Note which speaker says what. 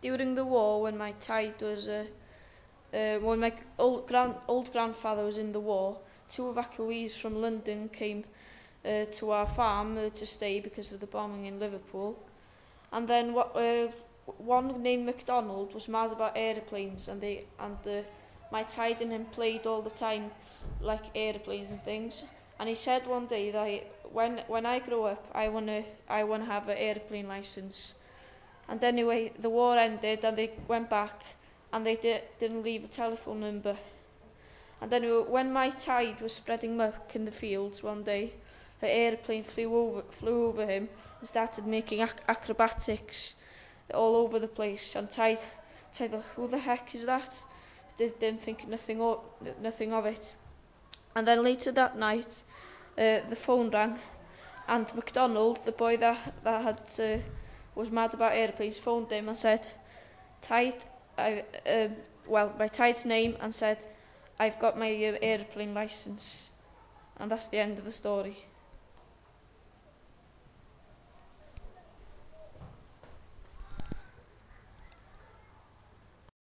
Speaker 1: during the war, when my tide was, when my old grandfather was in the war, 2 evacuees from London came to our farm to stay because of the bombing in Liverpool. And then one named MacDonald was mad about aeroplanes, and my tide and him played all the time, like aeroplanes and things. And he said one day that when I grow up, I wanna have an aeroplane license. And anyway, the war ended, and they went back, and they didn't leave a telephone number. And then when my tide was spreading muck in the fields one day, her aeroplane flew over him and started making acrobatics all over the place. And Tide thought, who the heck is that? Didn't think nothing of it. And then later that night, the phone rang, and MacDonald, the boy that was mad about aeroplanes, phoned him and said, Tide, my Tide's name, and said, I've got my aeroplane license. And that's the end of the story.